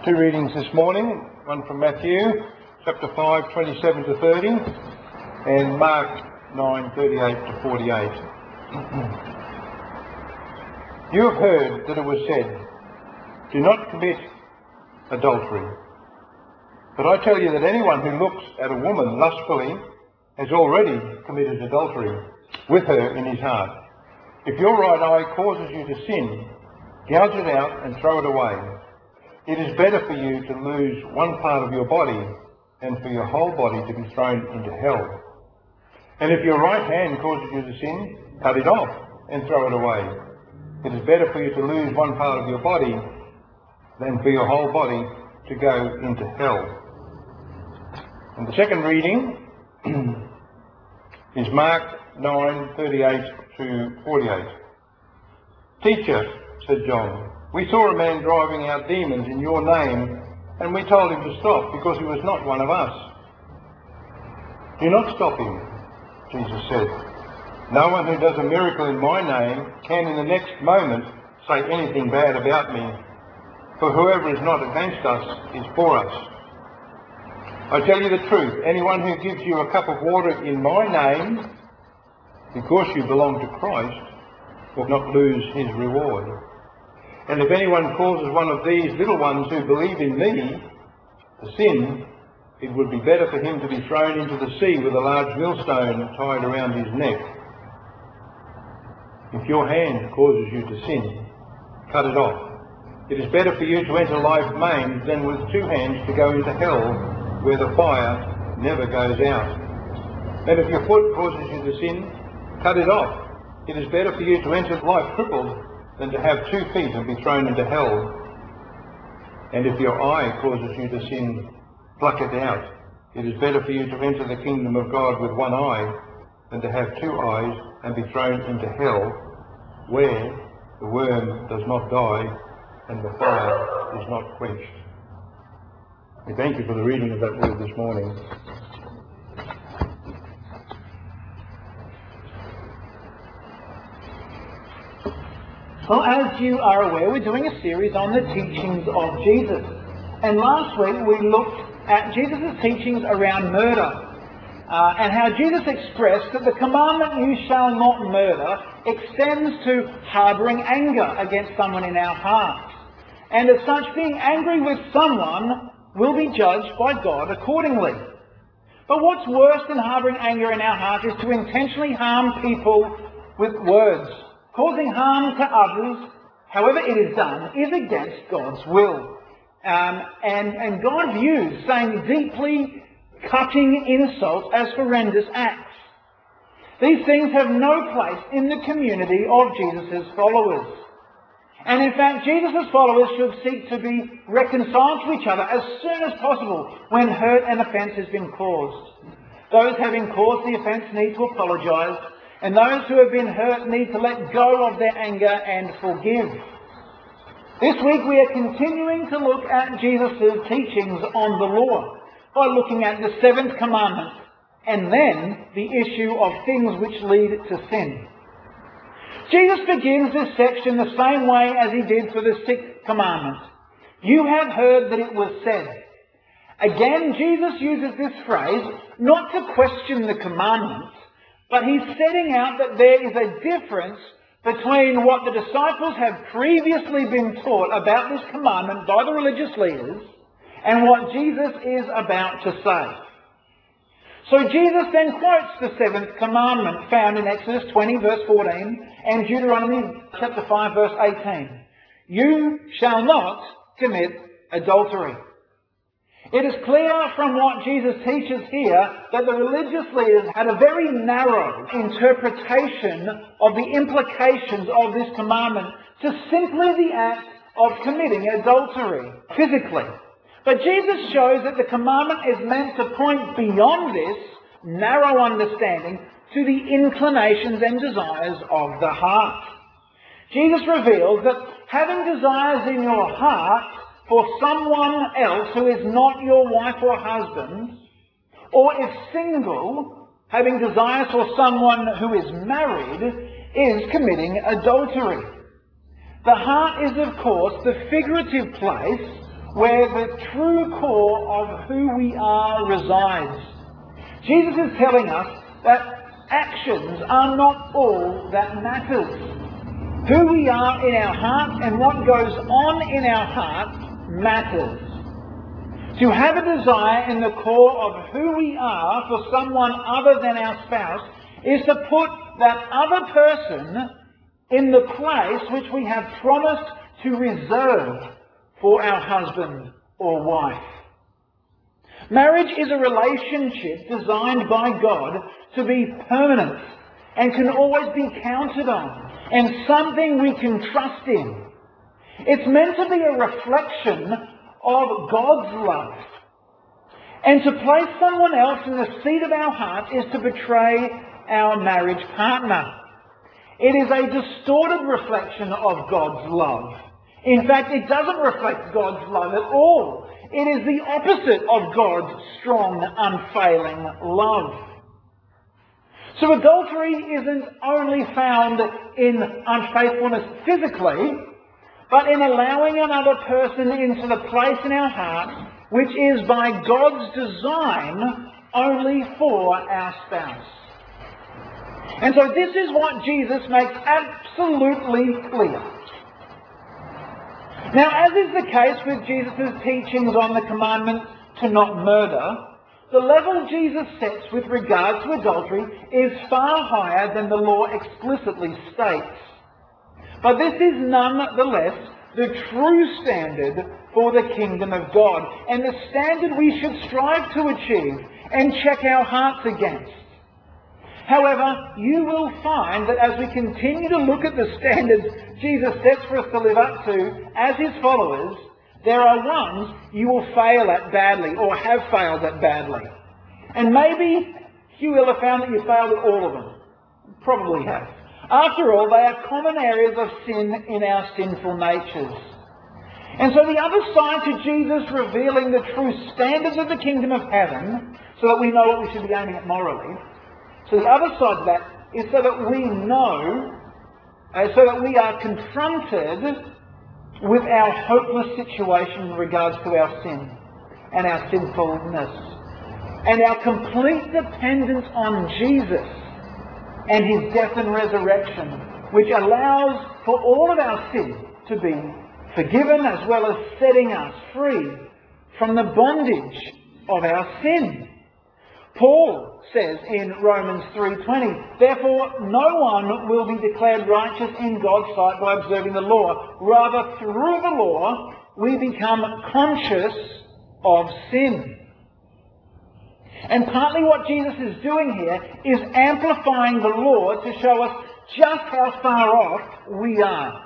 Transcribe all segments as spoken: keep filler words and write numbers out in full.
Two readings this morning, one from Matthew chapter five, twenty-seven to thirty, and Mark nine, thirty-eight to forty-eight. You have heard that it was said, "Do not commit adultery." But I tell you that anyone who looks at a woman lustfully has already committed adultery with her in his heart. If your right eye causes you to sin, gouge it out and throw it away. It is better for you to lose one part of your body than for your whole body to be thrown into hell. And if your right hand causes you to sin, cut it off and throw it away. It is better for you to lose one part of your body than for your whole body to go into hell. And the second reading is Mark nine, thirty-eight to forty-eight. "Teacher," said John, "we saw a man driving out demons in your name, and we told him to stop because he was not one of us." "Do not stop him," Jesus said. "No one who does a miracle in my name can in the next moment say anything bad about me, for whoever is not against us is for us. I tell you the truth, anyone who gives you a cup of water in my name, because you belong to Christ, will not lose his reward. And if anyone causes one of these little ones who believe in me to sin, it would be better for him to be thrown into the sea with a large millstone tied around his neck. If your hand causes you to sin, cut it off. It is better for you to enter life maimed than with two hands to go into hell, where the fire never goes out. And if your foot causes you to sin, cut it off. It is better for you to enter life crippled than to have two feet and be thrown into hell. And if your eye causes you to sin, pluck it out. It is better for you to enter the kingdom of God with one eye than to have two eyes and be thrown into hell, where the worm does not die and the fire is not quenched." We thank you for the reading of that word this morning. Well, as you are aware, we're doing a series on the teachings of Jesus. And last week we looked at Jesus' teachings around murder uh, and how Jesus expressed that the commandment, "You shall not murder," extends to harbouring anger against someone in our hearts. And as such, being angry with someone will be judged by God accordingly. But what's worse than harbouring anger in our hearts is to intentionally harm people with words. Causing harm to others, however it is done, is against God's will. Um, and, and God views saying deeply cutting insults as horrendous acts. These things have no place in the community of Jesus' followers. And in fact, Jesus' followers should seek to be reconciled to each other as soon as possible when hurt and offence has been caused. Those having caused the offence need to apologise, and those who have been hurt need to let go of their anger and forgive. This week we are continuing to look at Jesus' teachings on the law by looking at the seventh commandment and then the issue of things which lead to sin. Jesus begins this section the same way as he did for the sixth commandment. "You have heard that it was said." Again, Jesus uses this phrase not to question the commandment, but he's setting out that there is a difference between what the disciples have previously been taught about this commandment by the religious leaders and what Jesus is about to say. So Jesus then quotes the seventh commandment found in Exodus twenty verse fourteen and Deuteronomy chapter five verse eighteen. "You shall not commit adultery." It is clear from what Jesus teaches here that the religious leaders had a very narrow interpretation of the implications of this commandment to simply the act of committing adultery physically. But Jesus shows that the commandment is meant to point beyond this narrow understanding to the inclinations and desires of the heart. Jesus reveals that having desires in your heart for someone else who is not your wife or husband, or if single, having desires for someone who is married, is committing adultery. The heart is, of course, the figurative place where the true core of who we are resides. Jesus is telling us that actions are not all that matters. Who we are in our hearts and what goes on in our hearts matters. To have a desire in the core of who we are for someone other than our spouse is to put that other person in the place which we have promised to reserve for our husband or wife. Marriage is a relationship designed by God to be permanent and can always be counted on, and something we can trust in. It's meant to be a reflection of God's love. And to place someone else in the seat of our hearts is to betray our marriage partner. It is a distorted reflection of God's love. In fact, it doesn't reflect God's love at all. It is the opposite of God's strong, unfailing love. So adultery isn't only found in unfaithfulness physically, but in allowing another person into the place in our hearts which is by God's design only for our spouse. And so this is what Jesus makes absolutely clear. Now, as is the case with Jesus' teachings on the commandment to not murder, the level Jesus sets with regard to adultery is far higher than the law explicitly states. But this is nonetheless the true standard for the kingdom of God, and the standard we should strive to achieve and check our hearts against. However, you will find that as we continue to look at the standards Jesus sets for us to live up to as his followers, there are ones you will fail at badly or have failed at badly. And maybe you will have found that you failed at all of them. Probably have. After all, they are common areas of sin in our sinful natures. And so the other side to Jesus revealing the true standards of the kingdom of heaven, so that we know what we should be aiming at morally, so the other side of that is so that we know, uh, so that we are confronted with our hopeless situation in regards to our sin and our sinfulness, and our complete dependence on Jesus and his death and resurrection, which allows for all of our sin to be forgiven, as well as setting us free from the bondage of our sin. Paul says in Romans three twenty, "Therefore no one will be declared righteous in God's sight by observing the law. Rather, through the law, we become conscious of sin." And partly what Jesus is doing here is amplifying the law to show us just how far off we are.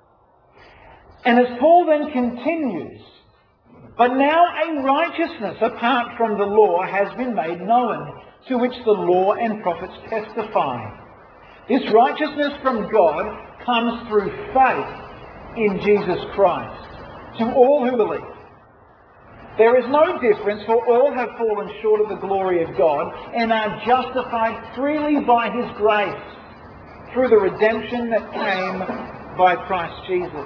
And as Paul then continues, "But now a righteousness apart from the law has been made known, to which the law and prophets testify. This righteousness from God comes through faith in Jesus Christ, to all who believe. There is no difference, for all have fallen short of the glory of God and are justified freely by his grace through the redemption that came by Christ Jesus."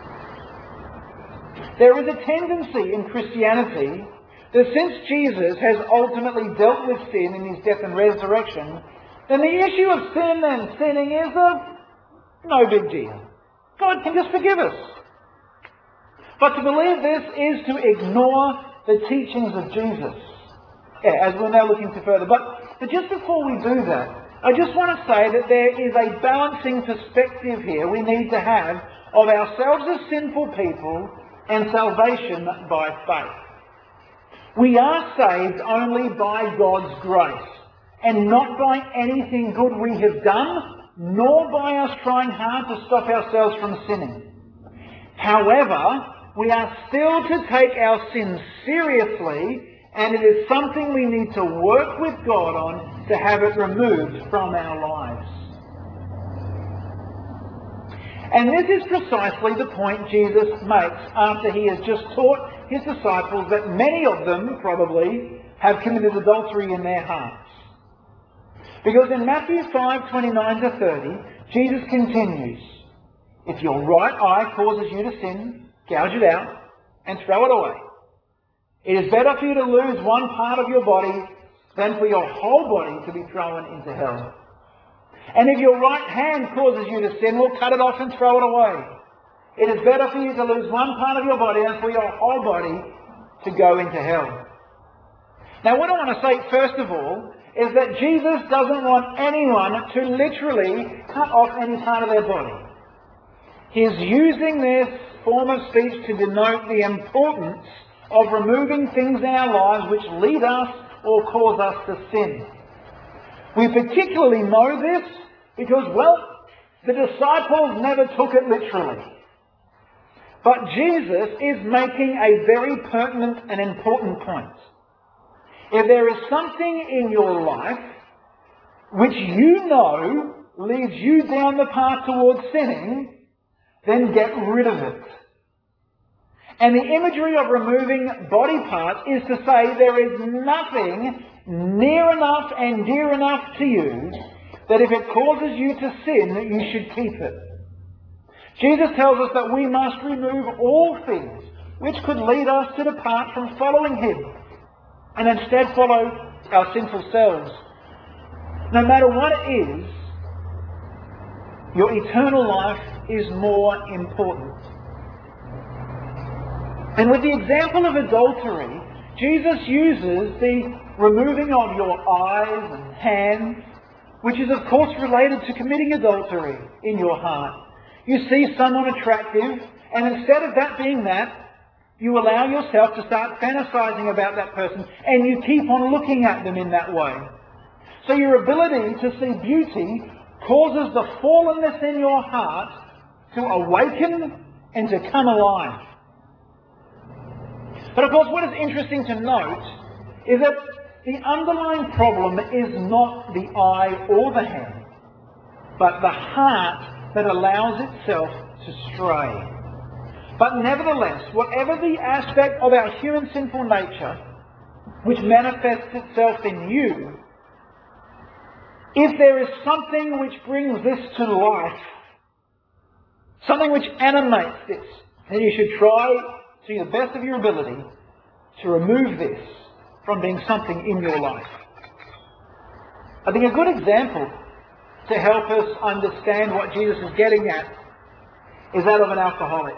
There is a tendency in Christianity that since Jesus has ultimately dealt with sin in his death and resurrection, then the issue of sin and sinning is a no big deal. God can just forgive us. But to believe this is to ignore the teachings of Jesus, yeah, as we're now looking to further. But, but just before we do that, I just want to say that there is a balancing perspective here we need to have of ourselves as sinful people and salvation by faith. We are saved only by God's grace, and not by anything good we have done, nor by us trying hard to stop ourselves from sinning. However, we are still to take our sins seriously, and it is something we need to work with God on to have it removed from our lives. And this is precisely the point Jesus makes after he has just taught his disciples that many of them probably have committed adultery in their hearts. Because in Matthew five twenty-nine to thirty, Jesus continues, "If your right eye causes you to sin, gouge it out and throw it away. It is better for you to lose one part of your body than for your whole body to be thrown into hell. And if your right hand causes you to sin, well, cut it off and throw it away. It is better for you to lose one part of your body than for your whole body to go into hell. Now, what I want to say, first of all, is that Jesus doesn't want anyone to literally cut off any part of their body. He's using this form of speech to denote the importance of removing things in our lives which lead us or cause us to sin. We particularly know this because, well, the disciples never took it literally. But Jesus is making a very pertinent and important point. If there is something in your life which you know leads you down the path towards sinning, then get rid of it. And the imagery of removing body parts is to say there is nothing near enough and dear enough to you that if it causes you to sin, that you should keep it. Jesus tells us that we must remove all things which could lead us to depart from following Him and instead follow our sinful selves. No matter what it is, your eternal life is more important. And with the example of adultery, Jesus uses the removing of your eyes and hands, which is of course related to committing adultery in your heart. You see someone attractive, and instead of that being that, you allow yourself to start fantasizing about that person, and you keep on looking at them in that way. So your ability to see beauty causes the fallenness in your heart to awaken and to come alive. But of course, what is interesting to note is that the underlying problem is not the eye or the hand, but the heart that allows itself to stray. But nevertheless, whatever the aspect of our human sinful nature which manifests itself in you, if there is something which brings this to life, something which animates this, then you should try to the best of your ability to remove this from being something in your life. I think a good example to help us understand what Jesus is getting at is that of an alcoholic.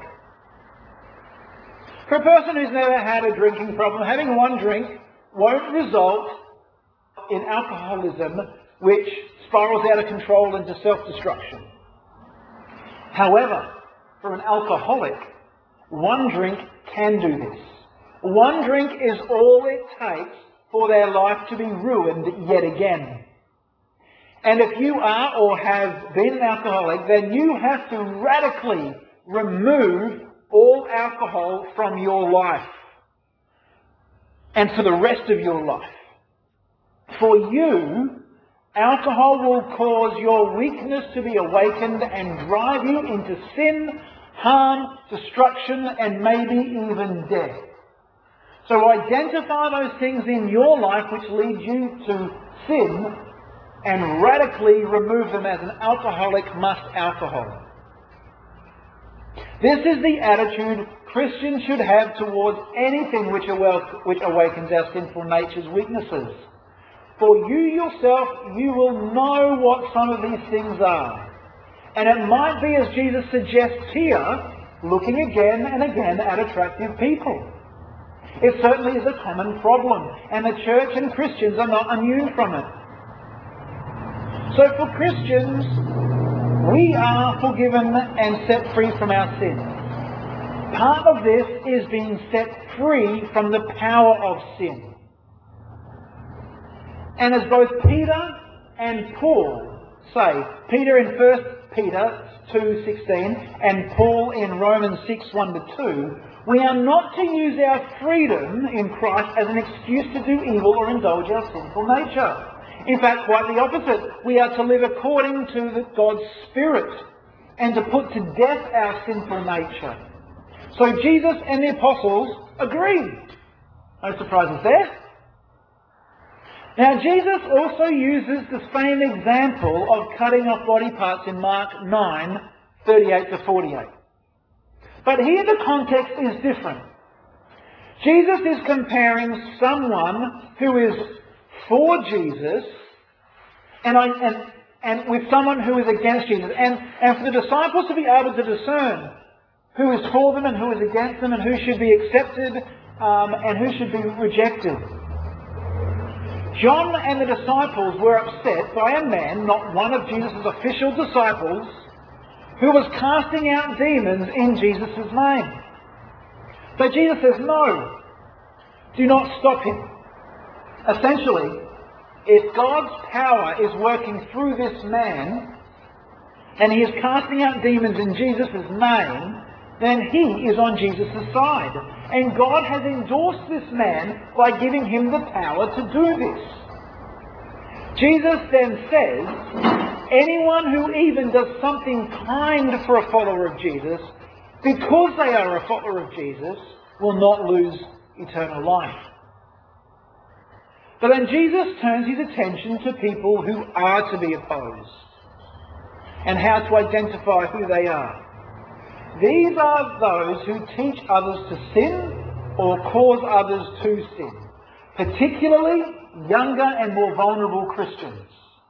For a person who's never had a drinking problem, having one drink won't result in alcoholism which spirals out of control into self-destruction. However, for an alcoholic, one drink can do this. One drink is all it takes for their life to be ruined yet again. And if you are or have been an alcoholic, then you have to radically remove all alcohol from your life and for the rest of your life. For you, alcohol will cause your weakness to be awakened and drive you into sin, harm, destruction, and maybe even death. So identify those things in your life which lead you to sin and radically remove them as an alcoholic must alcohol. This is the attitude Christians should have towards anything which awakens our sinful nature's weaknesses. For you yourself, you will know what some of these things are. And it might be, as Jesus suggests here, looking again and again at attractive people. It certainly is a common problem, and the church and Christians are not immune from it. So for Christians, we are forgiven and set free from our sins. Part of this is being set free from the power of sin. And as both Peter and Paul say, Peter in First Peter two sixteen and Paul in Romans six one to two, we are not to use our freedom in Christ as an excuse to do evil or indulge our sinful nature. In fact, quite the opposite. We are to live according to the God's Spirit and to put to death our sinful nature. So Jesus and the apostles agreed. No surprises there. Now Jesus also uses the same example of cutting off body parts in Mark nine thirty-eight to forty-eight. But here the context is different. Jesus is comparing someone who is for Jesus and, I, and, and with someone who is against Jesus. And, and for the disciples to be able to discern who is for them and who is against them and who should be accepted um, and who should be rejected. John and the disciples were upset by a man, not one of Jesus' official disciples, who was casting out demons in Jesus' name. But Jesus says, no, do not stop him. Essentially, if God's power is working through this man, and he is casting out demons in Jesus' name, then he is on Jesus' side. And God has endorsed this man by giving him the power to do this. Jesus then says, anyone who even does something kind for a follower of Jesus, because they are a follower of Jesus, will not lose eternal life. But then Jesus turns his attention to people who are to be opposed and how to identify who they are. These are those who teach others to sin or cause others to sin, particularly younger and more vulnerable Christians.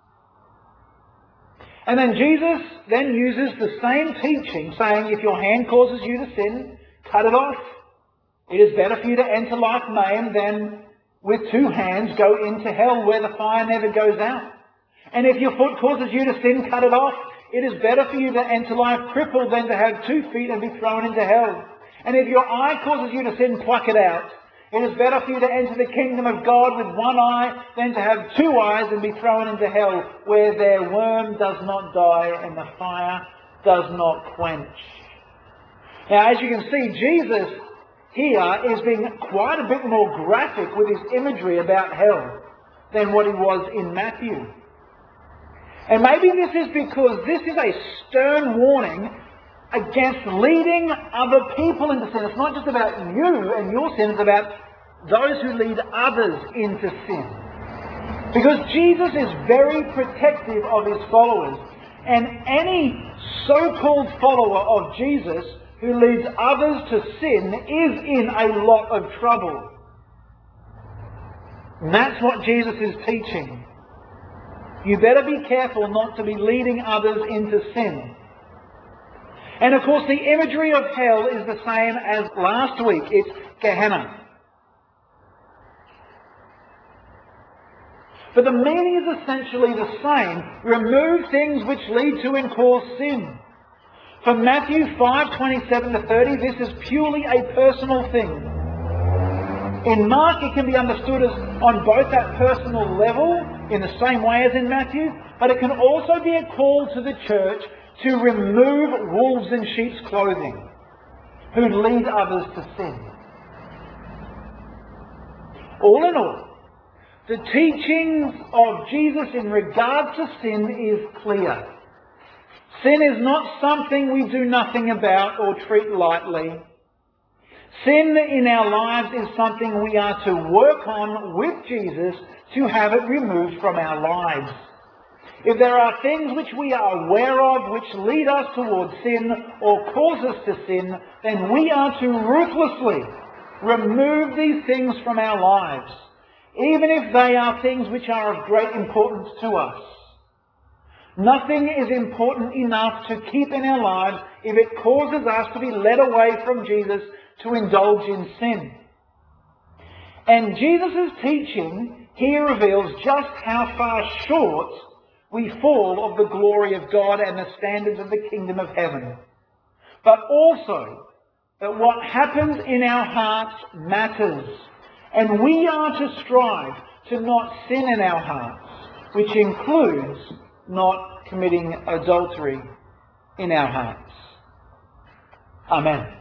And then Jesus then uses the same teaching, saying if your hand causes you to sin, cut it off. It is better for you to enter life maimed than with two hands go into hell where the fire never goes out. And if your foot causes you to sin, cut it off. It is better for you to enter life crippled than to have two feet and be thrown into hell. And if your eye causes you to sin, pluck it out. It is better for you to enter the kingdom of God with one eye than to have two eyes and be thrown into hell, where their worm does not die and the fire does not quench. Now, as you can see, Jesus here is being quite a bit more graphic with his imagery about hell than what he was in Matthew. And maybe this is because this is a stern warning against leading other people into sin. It's not just about you and your sin, it's about those who lead others into sin. Because Jesus is very protective of his followers. And any so-called follower of Jesus who leads others to sin is in a lot of trouble. And that's what Jesus is teaching. You better be careful not to be leading others into sin. And of course the imagery of hell is the same as last week. It's Gehenna. But the meaning is essentially the same. Remove things which lead to and cause sin. From Matthew five, twenty-seven to thirty, this is purely a personal thing. In Mark, it can be understood as on both that personal level, in the same way as in Matthew, but it can also be a call to the church to remove wolves in sheep's clothing, who lead others to sin. All in all, the teachings of Jesus in regards to sin is clear. Sin is not something we do nothing about or treat lightly. Sin in our lives is something we are to work on with Jesus to have it removed from our lives. If there are things which we are aware of which lead us towards sin or cause us to sin, then we are to ruthlessly remove these things from our lives, even if they are things which are of great importance to us. Nothing is important enough to keep in our lives if it causes us to be led away from Jesus to indulge in sin. And Jesus' teaching here reveals just how far short we fall of the glory of God and the standards of the kingdom of heaven. But also that what happens in our hearts matters. And we are to strive to not sin in our hearts, which includes not committing adultery in our hearts. Amen.